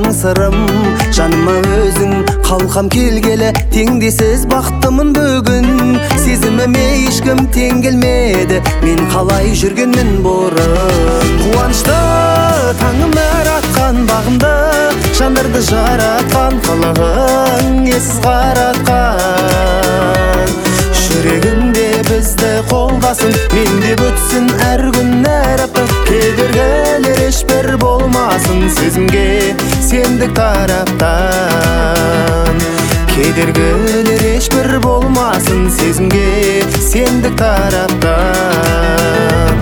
айтқан сырым жаныма өзің қалқам келгелі теңдесіз бақыттымын бүгін сезіміме ешкім тең келмеді мен қалай жүргенмін бұрын қуанышты таңым әратқан бағымды жандарды жаратқан қылығың ессіз қаратқан жүрегімде бізді қолдасын мендеп өтсін әр күн әр апта кедергілер ешбір болмасын сезімге сендік тараптан кедергілер ешбір болмасын сезімге сендік тараптан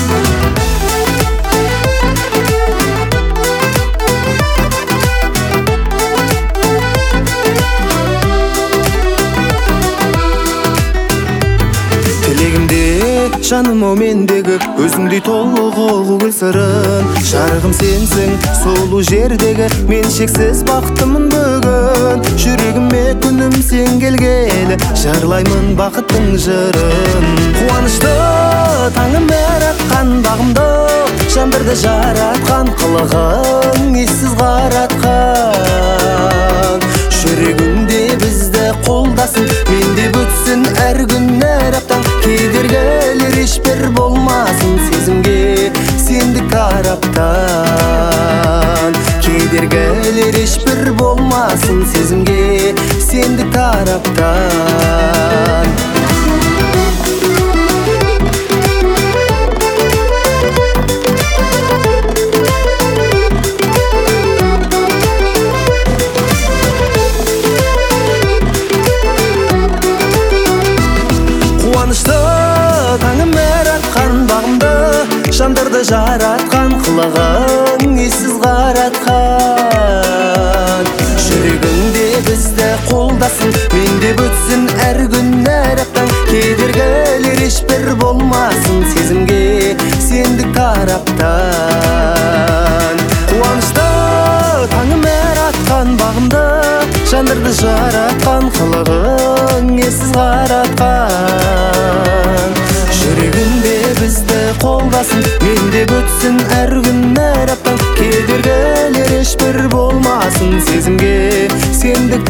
жаным ау мендегі өзіңдей толық гүл сырын жарығым сенсің сұлу жердегі мен шексіз бақыттымын бүгін жүрегіме күнім сен келгелі жырлаймын бақыттың жырын қуанышты таңым әратқан бағымды жандарды жаратқан қылығың ессіз қаратқан жүрегімде бізді қолдасын мендеп өтсін әр күн әр аптан кедергілер ешбір болмасын сезімге сендік тараптан кедергілер ешбір болмасын сезімге сендік тараптан таңым әратқан бағымды жандарды жаратқан қылығың ессіз қаратқан жүрегіңде бізді қолдасын мендеп өтсін әр күн әр аптан кедергілер ешбір болмасын сезімге сендік тараптан қуанышты таңым әратқан бағымды жандарды жаратқан қылығың ессіз қаратқан жүрегімде бізді қолдасын мендеп өтсін әр күн әр аптан кедергілер ешбір болмасын сезімге сендік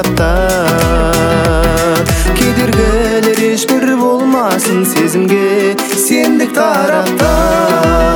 тараптан кедергілер ешбір болмасын сезімге сендік тараптан